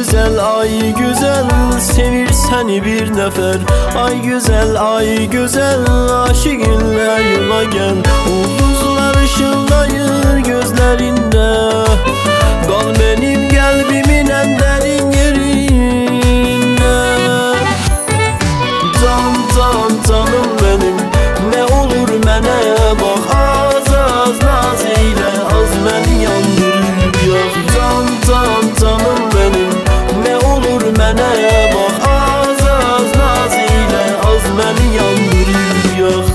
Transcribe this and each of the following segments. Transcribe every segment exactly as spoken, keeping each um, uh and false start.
güzel, ay güzel, sevir seni bir nefer. Ay güzel, ay güzel, aşık ille yola gel. Ulduzlar ışıldayır gözlerinde, kal benim kalbimin en derin yerinde. Can can canım benim, ne olur mənə bak, az az naz eyle, az məni yandırıb yak. Can can canım benim, ne olur mənə bak, az az naz eyle, az məni yandırıb yak.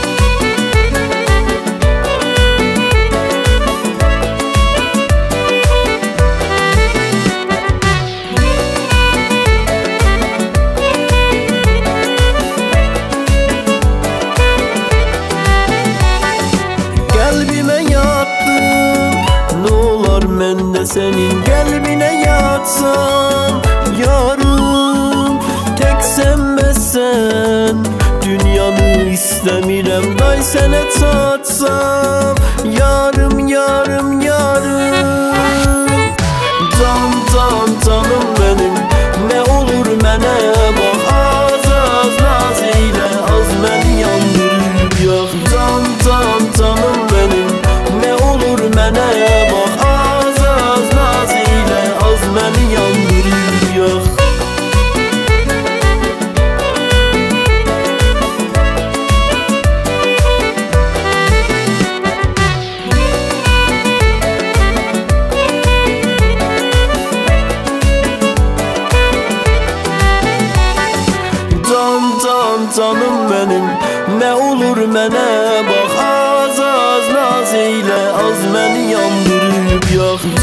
Kalbime yattın, ne olar mən de senin kalbine yatsam. Yarım tek sen bezsen, dünyanı istemirem day sene çatsam. Yarım yarım yarım, can can canım benim, ne olur mənə bak, az az naz eyle, az məni yandırıb yak. Can can canım benim, ne olur mənə bak, az az naz eyle, az məni yandırıb yak. Can can canım benim, ne olur mənə bak, az az naz eyle, az məni yandırıb yak.